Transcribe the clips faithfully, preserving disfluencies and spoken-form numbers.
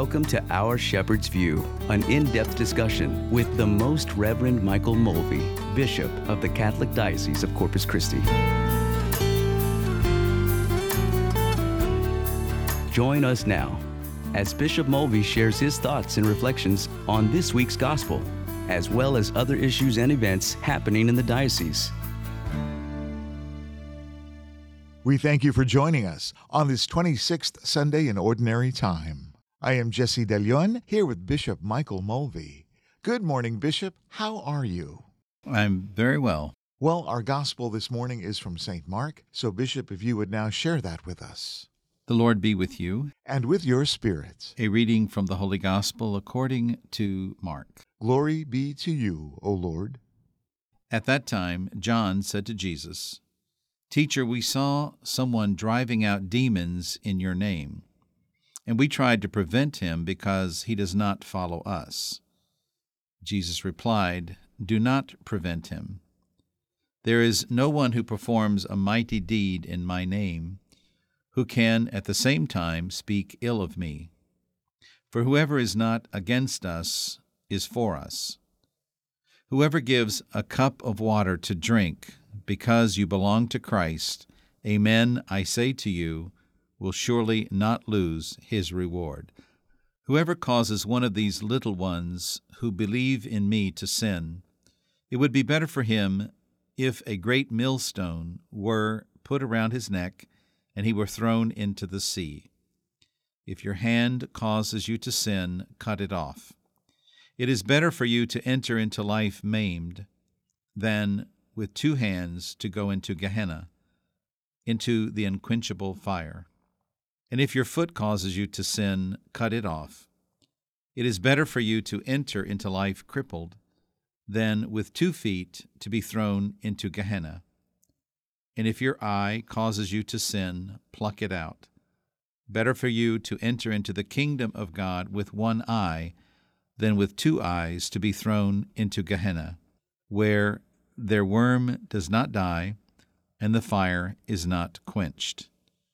Welcome to Our Shepherd's View, an in-depth discussion with the Most Reverend Michael Mulvey, Bishop of the Catholic Diocese of Corpus Christi. Join us now as Bishop Mulvey shares his thoughts and reflections on this week's Gospel, as well as other issues and events happening in the diocese. We thank you for joining us on this twenty-sixth Sunday in Ordinary Time. I am Jesse De Leon, here with Bishop Michael Mulvey. Good morning, Bishop. How are you? I'm very well. Well, our Gospel this morning is from Saint Mark, so Bishop, if you would now share that with us. The Lord be with you. And with your spirit. A reading from the Holy Gospel according to Mark. Glory be to you, O Lord. At that time, John said to Jesus, "Teacher, we saw someone driving out demons in your name, and we tried to prevent him because he does not follow us." Jesus replied, "Do not prevent him. There is no one who performs a mighty deed in my name who can at the same time speak ill of me. For whoever is not against us is for us. Whoever gives a cup of water to drink because you belong to Christ, amen, I say to you, will surely not lose his reward. Whoever causes one of these little ones who believe in me to sin, it would be better for him if a great millstone were put around his neck and he were thrown into the sea. If your hand causes you to sin, cut it off. It is better for you to enter into life maimed than with two hands to go into Gehenna, into the unquenchable fire. And if your foot causes you to sin, cut it off. It is better for you to enter into life crippled than with two feet to be thrown into Gehenna. And if your eye causes you to sin, pluck it out. Better for you to enter into the kingdom of God with one eye than with two eyes to be thrown into Gehenna, where their worm does not die and the fire is not quenched."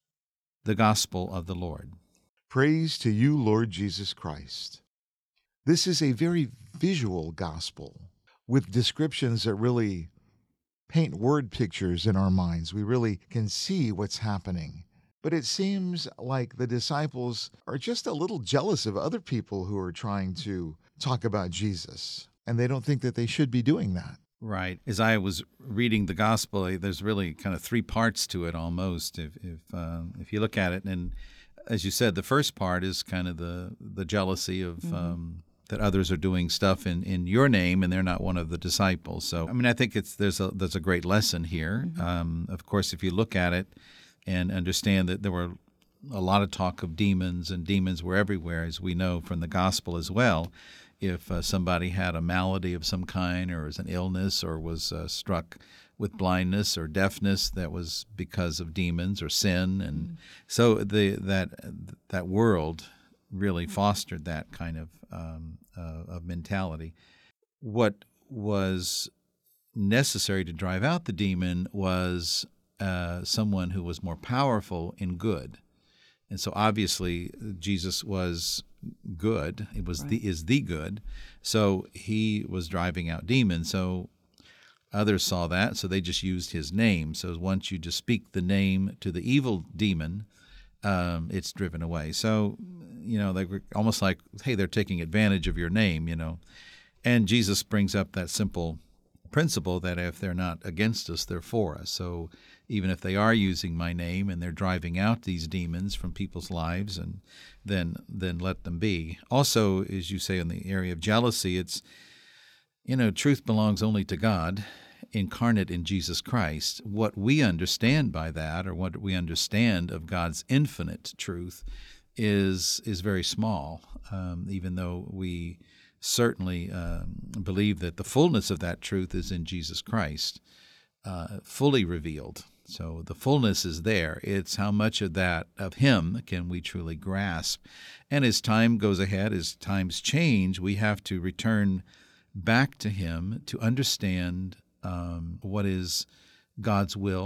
The Gospel of the Lord. Praise to you, Lord Jesus Christ. This is a very visual gospel with descriptions that really paint word pictures in our minds. We really can see what's happening. But it seems like the disciples are just a little jealous of other people who are trying to talk about Jesus, and they don't think that they should be doing that. Right. As I was reading the gospel, there's really kind of three parts to it almost. If if uh, if you look at it, and as you said, the first part is kind of the the jealousy of mm-hmm. um, that others are doing stuff in, in your name, and they're not one of the disciples. So I mean, I think it's there's a there's a great lesson here. Mm-hmm. Um, of course, if you look at it and understand that there were a lot of talk of demons, and demons were everywhere, as we know from the gospel as well. If uh, somebody had a malady of some kind, or was an illness, or was uh, struck with blindness or deafness, that was because of demons or sin, and mm-hmm. so the that that world really fostered that kind of um, uh, of mentality. What was necessary to drive out the demon was uh, someone who was more powerful in good. And so obviously Jesus was good. It was right. the is the good. So he was driving out demons. So others saw that, so they just used his name. So once you just speak the name to the evil demon, um, it's driven away. So, you know, they were almost like, hey, they're taking advantage of your name, you know. And Jesus brings up that simple principle that if they're not against us, they're for us. So even if they are using my name and they're driving out these demons from people's lives, and then then let them be. Also, as you say, in the area of jealousy, it's, you know, truth belongs only to God, incarnate in Jesus Christ. What we understand by that, or what we understand of God's infinite truth, is is very small, um, even though we certainly um, believe that the fullness of that truth is in Jesus Christ, uh, fully revealed. So the fullness is there. It's how much of that, of Him, can we truly grasp. And as time goes ahead, as times change, we have to return back to Him to understand um, what is God's will,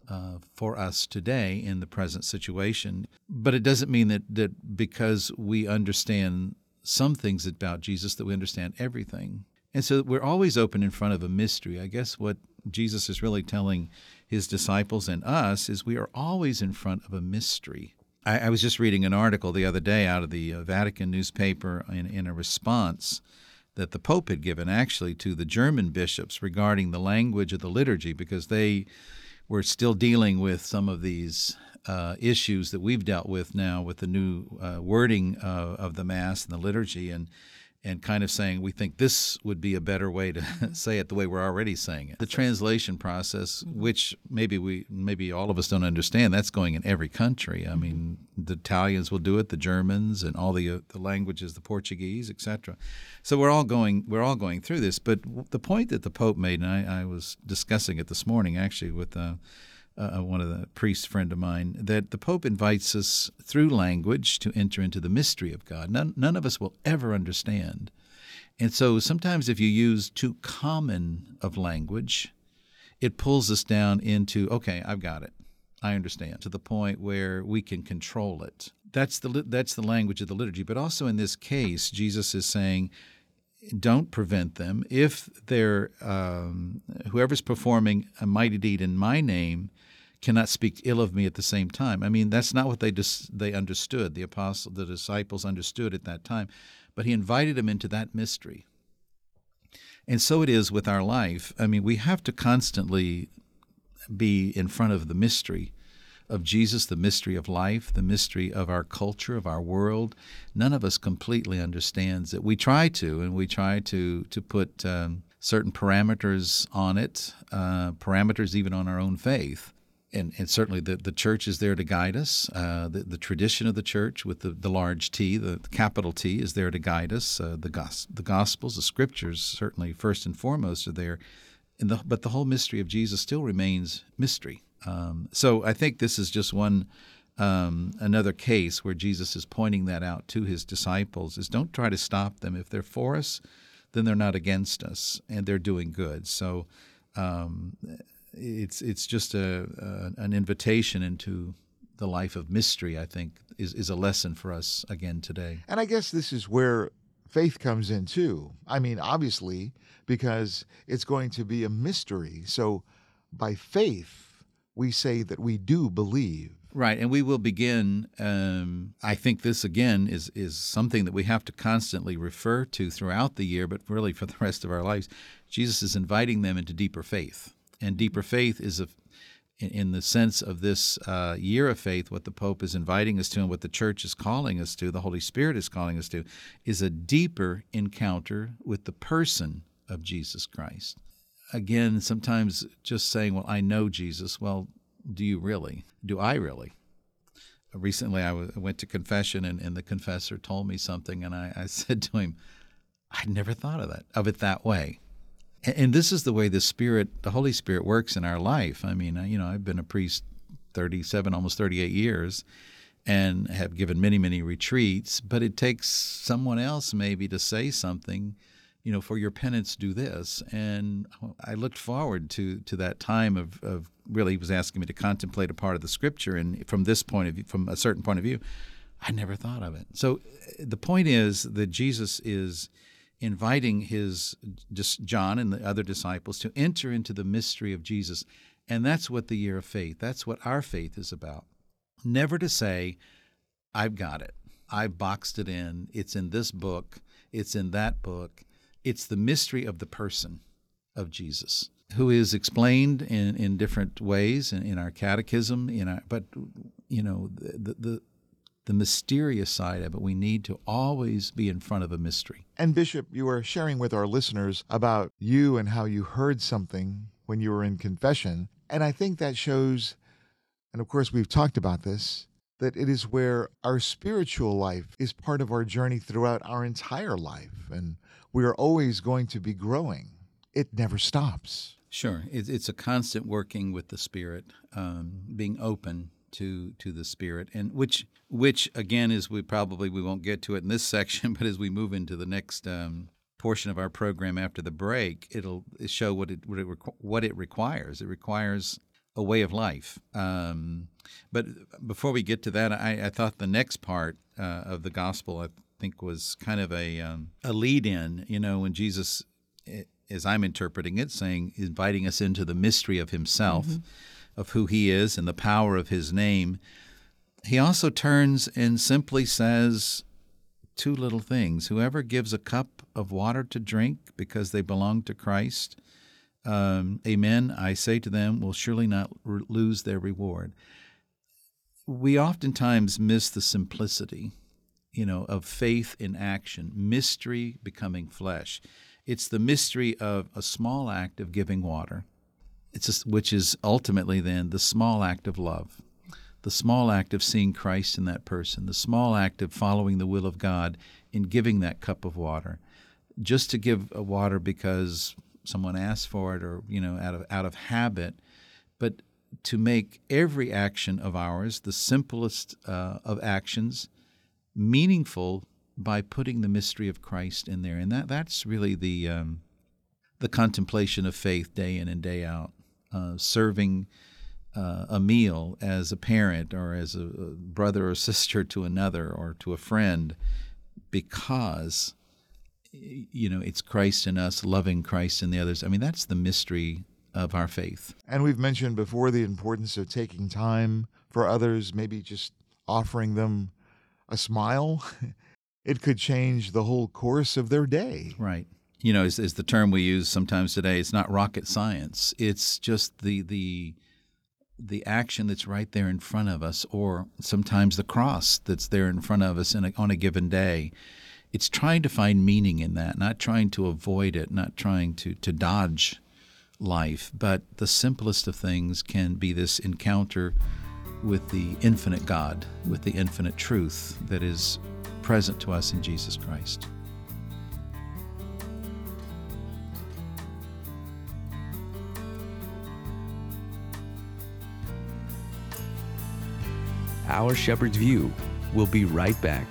uh, for us today in the present situation. But it doesn't mean that, that because we understand some things about Jesus that we understand everything. And so we're always open in front of a mystery. I guess what Jesus is really telling his disciples and us is we are always in front of a mystery. I, I was just reading an article the other day out of the uh, Vatican newspaper in, in a response that the Pope had given actually to the German bishops regarding the language of the liturgy, because they were still dealing with some of these uh, issues that we've dealt with now with the new uh, wording uh, of the Mass and the liturgy, and and kind of saying we think this would be a better way to say it the way we're already saying it. The translation process, which maybe we, maybe all of us don't understand, that's going in every country. I mean, the Italians will do it, the Germans, and all the uh, the languages, the Portuguese, et cetera. So we're all going we're all going through this. But the point that the Pope made, and I, I was discussing it this morning actually with uh, uh, one of the priest friend of mine, that the Pope invites us through language to enter into the mystery of God. None, none of us will ever understand. And so sometimes if you use too common of language, it pulls us down into, okay, I've got it. I understand, to the point where we can control it. That's the that's the language of the liturgy. But also in this case, Jesus is saying, don't prevent them. If they're um, whoever's performing a mighty deed in my name cannot speak ill of me at the same time. I mean, that's not what they dis- they understood. The apostle, the disciples understood at that time. But he invited them into that mystery. And so it is with our life. I mean, we have to constantly be in front of the mystery of Jesus, the mystery of life, the mystery of our culture, of our world. None of us completely understands it. We try to, and we try to to put um, certain parameters on it, uh, parameters even on our own faith. And, and certainly the, the church is there to guide us. Uh, the, the tradition of the church with the, the large T, the, the capital T, is there to guide us. Uh, the, gos- the Gospels, the Scriptures, certainly first and foremost are there. And the, but the whole mystery of Jesus still remains mystery. Um, so I think this is just one um, another case where Jesus is pointing that out to his disciples, is don't try to stop them. If they're for us, then they're not against us, and they're doing good. So um, it's it's just a, a an invitation into the life of mystery, I think, is, is a lesson for us again today. And I guess this is where faith comes in too. I mean, obviously, because it's going to be a mystery. So by faith, we say that we do believe. Right, and we will begin, um, I think this, again, is, is something that we have to constantly refer to throughout the year, but really for the rest of our lives. Jesus is inviting them into deeper faith. And deeper faith is, a, in the sense of this uh, year of faith, what the Pope is inviting us to and what the Church is calling us to, the Holy Spirit is calling us to, is a deeper encounter with the person of Jesus Christ. Again, sometimes just saying, well, I know Jesus, well, do you really? Do I really? Recently, I, w- I went to confession, and, and the confessor told me something, and I, I said to him, I'd never thought of that, of it that way. And, and this is the way the Spirit, the Holy Spirit, works in our life. I mean, you know, I've been a priest thirty-seven, almost thirty-eight years, and have given many, many retreats, but it takes someone else maybe to say something, you know, for your penance, do this. And I looked forward to to that time of, of really, he was asking me to contemplate a part of the Scripture, and from this point of view, from a certain point of view, I never thought of it. So the point is that Jesus is inviting his just John and the other disciples to enter into the mystery of Jesus, and that's what the year of faith, that's what our faith is about. Never to say, I've got it, I've boxed it in, it's in this book, it's in that book. It's the mystery of the person of Jesus, who is explained in, in different ways in, in our catechism. In our, but you know, the, the the mysterious side of it, we need to always be in front of a mystery. And Bishop, you were sharing with our listeners about you and how you heard something when you were in confession, and I think that shows, and of course we've talked about this, that it is where our spiritual life is part of our journey throughout our entire life, and we are always going to be growing. It never stops. Sure. It's a constant working with the Spirit, um, being open to to the Spirit, and which, which again, is we probably, we won't get to it in this section, but as we move into the next um, portion of our program after the break, it'll show what it what it, requ- what it requires. It requires a way of life. Um, but before we get to that, I, I thought the next part uh, of the gospel, I think, was kind of a um, a lead-in. You know, when Jesus, as I'm interpreting it, saying, inviting us into the mystery of himself, mm-hmm. of who he is and the power of his name. He also turns and simply says two little things. Whoever gives a cup of water to drink because they belong to Christ, um, amen, I say to them, will surely not r- lose their reward. We oftentimes miss the simplicity, you know, of faith in action, mystery becoming flesh. It's the mystery of a small act of giving water, it's a, which is ultimately then the small act of love, the small act of seeing Christ in that person, the small act of following the will of God in giving that cup of water. Just to give a water because someone asked for it, or, you know, out of out of habit, but to make every action of ours, the simplest uh, of actions, meaningful by putting the mystery of Christ in there. And that that's really the um, the contemplation of faith day in and day out, uh, serving uh, a meal as a parent or as a brother or sister to another or to a friend, because, you know, it's Christ in us, loving Christ in the others. I mean, that's the mystery of our faith. And we've mentioned before the importance of taking time for others, maybe just offering them a smile. It could change the whole course of their day. Right. You know, is, is the term we use sometimes today. It's not rocket science. It's just the the the action that's right there in front of us, or sometimes the cross that's there in front of us in a, on a given day. It's trying to find meaning in that, not trying to avoid it, not trying to, to dodge life. But the simplest of things can be this encounter with the infinite God, with the infinite truth that is present to us in Jesus Christ. Our Shepherd's View. We'll be right back.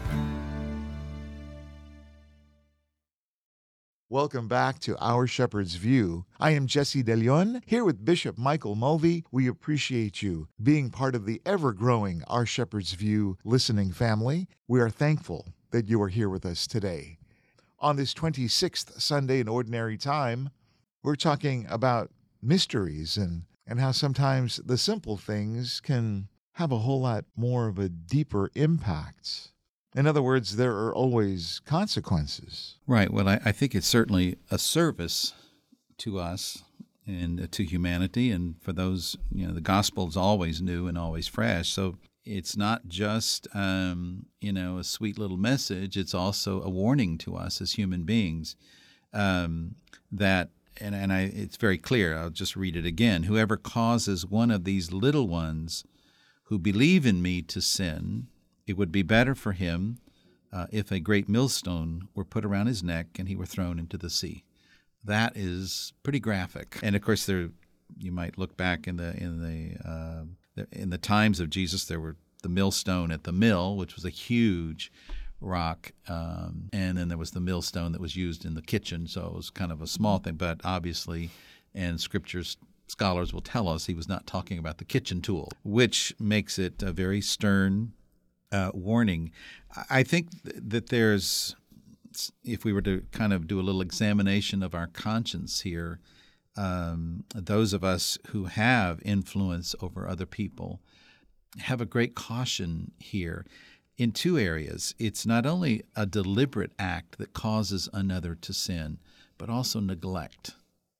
Welcome back to Our Shepherd's View. I am Jesse DeLeon, here with Bishop Michael Mulvey. We appreciate you being part of the ever-growing Our Shepherd's View listening family. We are thankful that you are here with us today. On this twenty-sixth Sunday in Ordinary Time, we're talking about mysteries and, and how sometimes the simple things can have a whole lot more of a deeper impact. In other words, there are always consequences. Right. Well, I, I think it's certainly a service to us and uh, to humanity. And for those, you know, the gospel is always new and always fresh. So it's not just, um, you know, a sweet little message. It's also a warning to us as human beings um, that, and, and I, it's very clear. I'll just read it again. Whoever causes one of these little ones who believe in me to sin, it would be better for him uh, if a great millstone were put around his neck and he were thrown into the sea. That is pretty graphic. And of course, there you might look back in the in the uh, in the times of Jesus. There were the millstone at the mill, which was a huge rock, um, and then there was the millstone that was used in the kitchen. So it was kind of a small thing, but obviously, and Scripture's scholars will tell us he was not talking about the kitchen tool, which makes it a very stern uh, warning. I think that there's, if we were to kind of do a little examination of our conscience here, um, those of us who have influence over other people have a great caution here in two areas. It's not only a deliberate act that causes another to sin, but also neglect.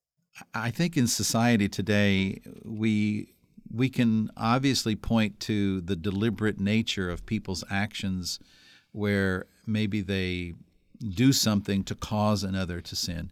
I think in society today, we we can obviously point to the deliberate nature of people's actions where maybe they do something to cause another to sin.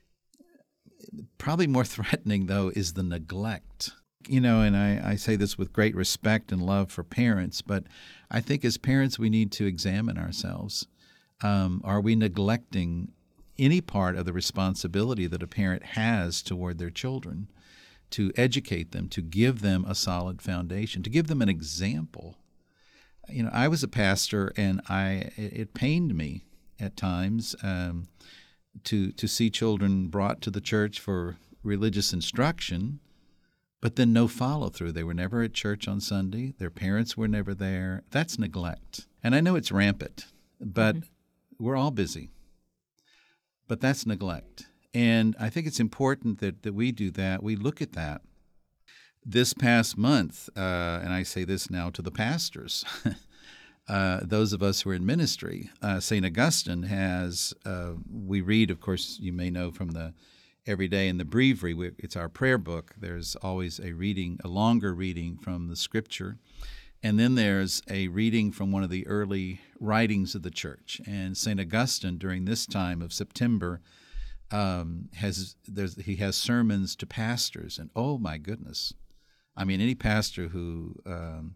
Probably more threatening, though, is the neglect. You know, and I, I say this with great respect and love for parents, but I think as parents we need to examine ourselves. Um, are we neglecting any part of the responsibility that a parent has toward their children, to educate them, to give them a solid foundation, to give them an example? You know, I was a pastor, and I it, it pained me at times um, to to see children brought to the church for religious instruction, but then no follow-through. They were never at church on Sunday. Their parents were never there. That's neglect. And I know it's rampant, but mm-hmm. we're all busy. But that's neglect. And I think it's important that, that we do that. We look at that. This past month, uh, and I say this now to the pastors, uh, those of us who are in ministry, uh, Saint Augustine has, uh, we read, of course, you may know from the every day in the breviary, we, it's our prayer book. There's always a reading, a longer reading from the Scripture. And then there's a reading from one of the early writings of the church. And Saint Augustine, during this time of September, um, has there's, he has sermons to pastors. And oh, my goodness. I mean, any pastor who um,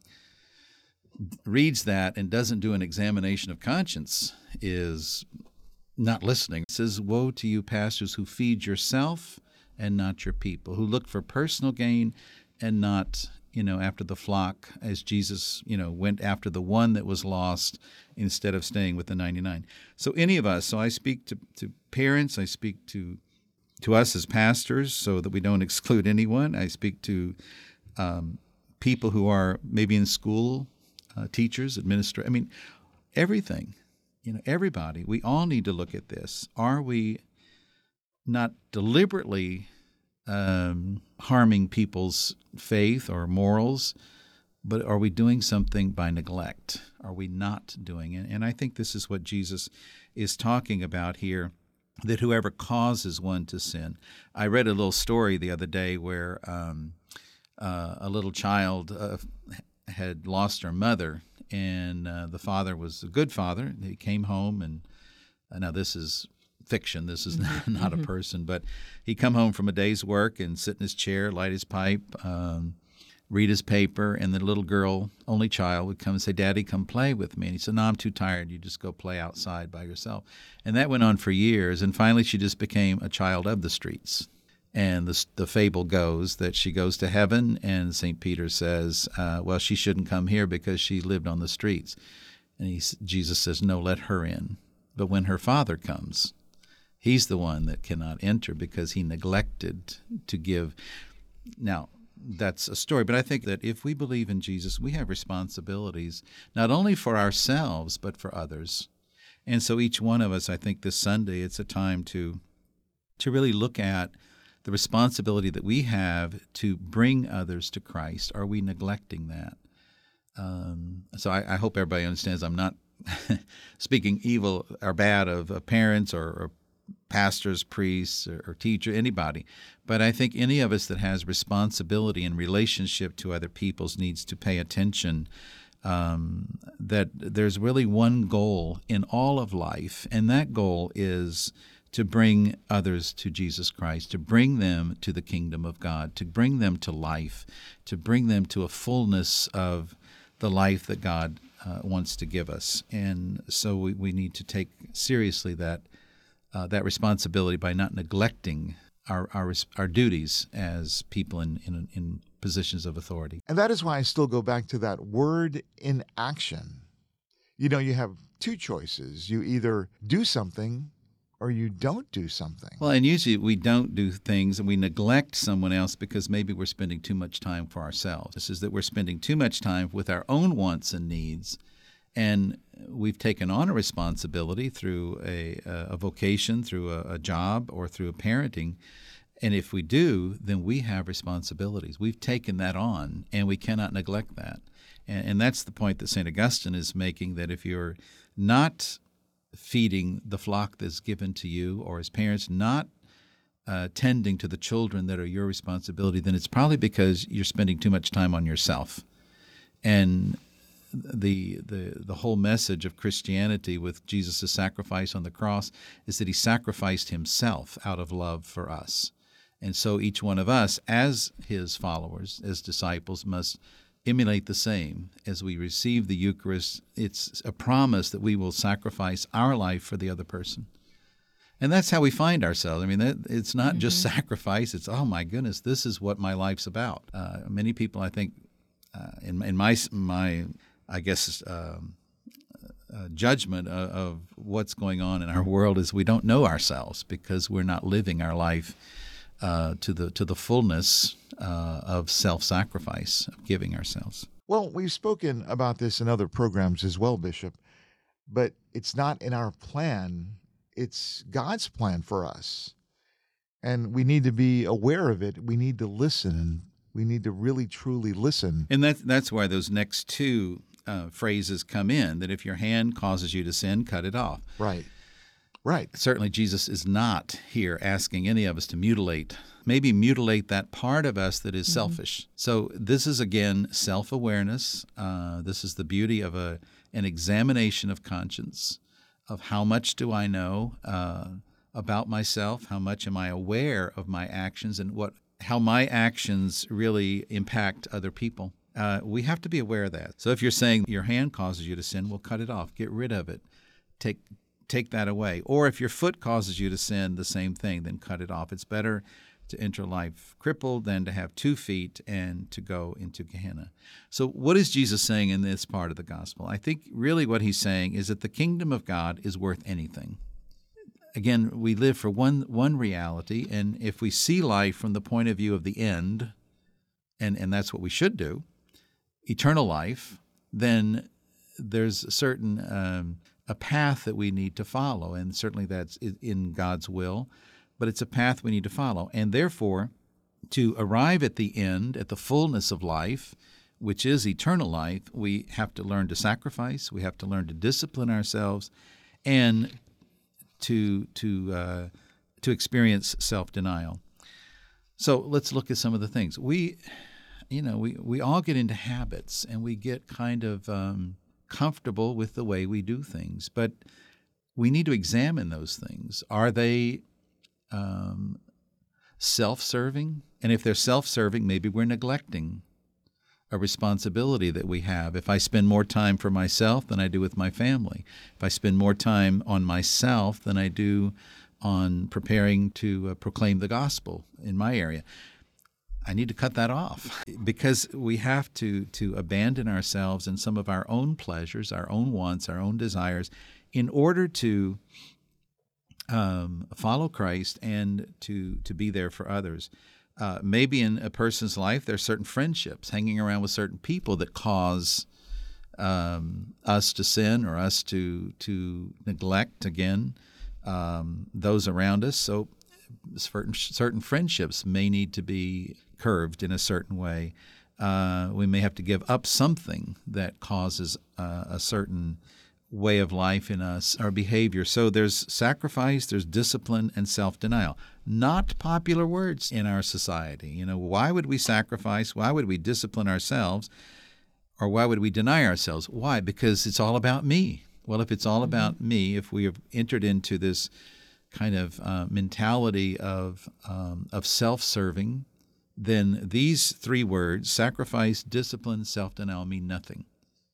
reads that and doesn't do an examination of conscience is not listening. It says, woe to you pastors who feed yourself and not your people, who look for personal gain and not, you know, after the flock, as Jesus, you know, went after the one that was lost instead of staying with the ninety-nine. So any of us, so I speak to, to parents, I speak to to us as pastors so that we don't exclude anyone. I speak to um, people who are maybe in school, uh, teachers, administrators, I mean, everything. You know, everybody, we all need to look at this. Are we not deliberately um, harming people's faith or morals, but are we doing something by neglect? Are we not doing it? And I think this is what Jesus is talking about here, that whoever causes one to sin. I read a little story the other day where um, uh, a little child uh, had lost her mother, and uh, the father was a good father. He came home, and uh, now this is fiction. This is not, not a person, but he'd come home from a day's work and sit in his chair, light his pipe, um, read his paper, and the little girl, only child, would come and say, Daddy, come play with me. And he said, no, I'm too tired. You just go play outside by yourself. And that went on for years, and finally she just became a child of the streets. And the, the fable goes that she goes to heaven, and Saint Peter says, uh, well, she shouldn't come here because she lived on the streets. And he, Jesus says, no, let her in. But when her father comes, he's the one that cannot enter because he neglected to give. Now, that's a story, but I think that if we believe in Jesus, we have responsibilities not only for ourselves, but for others. And so each one of us, I think this Sunday, it's a time to to really look at the responsibility that we have to bring others to Christ. Are we neglecting that? Um, so I, I hope everybody understands I'm not speaking evil or bad of uh, parents or, or pastors, priests, or, or teacher, anybody. But I think any of us that has responsibility in relationship to other people's needs to pay attention, um, that there's really one goal in all of life, and that goal is to bring others to Jesus Christ, to bring them to the kingdom of God, to bring them to life, to bring them to a fullness of the life that God uh, wants to give us. And so we, we need to take seriously that uh, that responsibility by not neglecting our our, our duties as people in, in in positions of authority. And that is why I still go back to that word in action. You know, you have two choices. You either do something or you don't do something. Well, and usually we don't do things and we neglect someone else because maybe we're spending too much time for ourselves. This is that we're spending too much time with our own wants and needs, and we've taken on a responsibility through a, a vocation, through a, a job, or through a parenting. And if we do, then we have responsibilities. We've taken that on, and we cannot neglect that. And, and that's the point that Saint Augustine is making, that if you're not feeding the flock that's given to you, or as parents not uh, tending to the children that are your responsibility, then it's probably because you're spending too much time on yourself. And the the the whole message of Christianity with Jesus' sacrifice on the cross is that he sacrificed himself out of love for us. And so each one of us, as his followers, as disciples, must emulate the same. As we receive the Eucharist, it's a promise that we will sacrifice our life for the other person. And that's how we find ourselves. I mean, that, it's not mm-hmm. just sacrifice. It's, oh, my goodness, this is what my life's about. Uh, many people, I think, uh, in, in my, my, I guess, um, uh, judgment of, of what's going on in our world is we don't know ourselves because we're not living our life uh, to the to the fullness uh, of self-sacrifice, of giving ourselves. Well, we've spoken about this in other programs as well, Bishop, but it's not in our plan. It's God's plan for us. And we need to be aware of it. We need to listen. We need to really, truly listen. And that, that's why those next two uh, phrases come in, that if your hand causes you to sin, cut it off. Right. Right. Certainly Jesus is not here asking any of us to mutilate, maybe mutilate that part of us that is mm-hmm. selfish. So this is, again, self-awareness. Uh, this is the beauty of a an examination of conscience, of how much do I know uh, about myself, how much am I aware of my actions, and what how my actions really impact other people. Uh, we have to be aware of that. So if you're saying your hand causes you to sin, well, cut it off. Get rid of it. Take take that away. Or if your foot causes you to sin, the same thing, then cut it off. It's better to enter life crippled than to have two feet and to go into Gehenna. So what is Jesus saying in this part of the gospel? I think really what he's saying is that the kingdom of God is worth anything. Again, we live for one one reality, and if we see life from the point of view of the end, and, and that's what we should do, eternal life, then there's a certain um, a path that we need to follow, and certainly that's in God's will, but it's a path we need to follow. And therefore, to arrive at the end, at the fullness of life, which is eternal life, we have to learn to sacrifice, we have to learn to discipline ourselves, and to to uh, to experience self-denial. So let's look at some of the things. We, you know, we, we all get into habits, and we get kind of um, comfortable with the way we do things, but we need to examine those things. Are they um, self-serving? And if they're self-serving, maybe we're neglecting a responsibility that we have. If I spend more time for myself than I do with my family, if I spend more time on myself than I do on preparing to uh, proclaim the gospel in my area, I need to cut that off, because we have to to abandon ourselves and some of our own pleasures, our own wants, our own desires, in order to um, follow Christ and to to be there for others. Uh, maybe in a person's life, there are certain friendships, hanging around with certain people that cause um, us to sin or us to to neglect, again, um, those around us. So certain, certain friendships may need to be curved in a certain way. Uh, we may have to give up something that causes uh, a certain way of life in us, our behavior. So there's sacrifice, there's discipline, and self-denial. Not popular words in our society. You know, why would we sacrifice? Why would we discipline ourselves? Or why would we deny ourselves? Why? Because it's all about me. Well, if it's all about me, if we have entered into this kind of uh, mentality of um, of self-serving, then these three words, sacrifice, discipline, self-denial, mean nothing.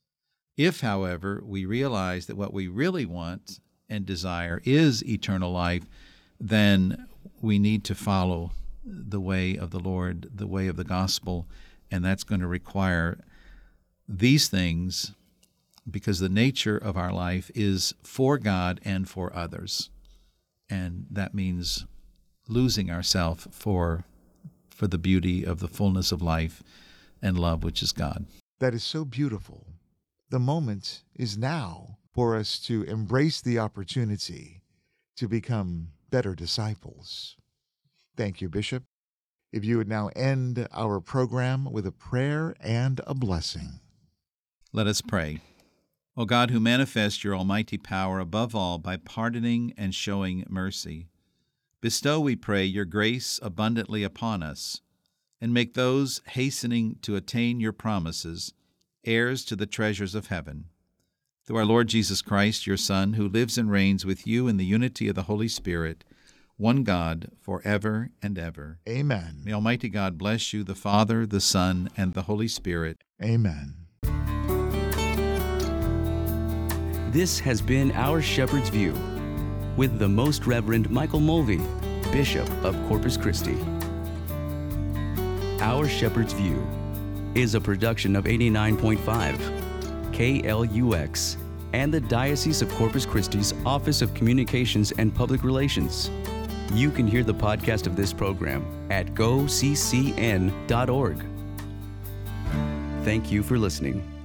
If, however, we realize that what we really want and desire is eternal life, then we need to follow the way of the Lord, the way of the gospel, and that's going to require these things, because the nature of our life is for God and for others. And that means losing ourselves for for the beauty of the fullness of life and love, which is God. That is so beautiful. The moment is now for us to embrace the opportunity to become better disciples. Thank you, Bishop. If you would now end our program with a prayer and a blessing. Let us pray. O God, who manifest your almighty power above all by pardoning and showing mercy, bestow, we pray, your grace abundantly upon us, and make those hastening to attain your promises heirs to the treasures of heaven. Through our Lord Jesus Christ, your Son, who lives and reigns with you in the unity of the Holy Spirit, one God, forever and ever. Amen. May Almighty God bless you, the Father, the Son, and the Holy Spirit. Amen. This has been Our Shepherd's View with the Most Reverend Michael Mulvey, Bishop of Corpus Christi. Our Shepherd's View is a production of eighty-nine point five K L U X and the Diocese of Corpus Christi's Office of Communications and Public Relations. You can hear the podcast of this program at go c c n dot org. Thank you for listening.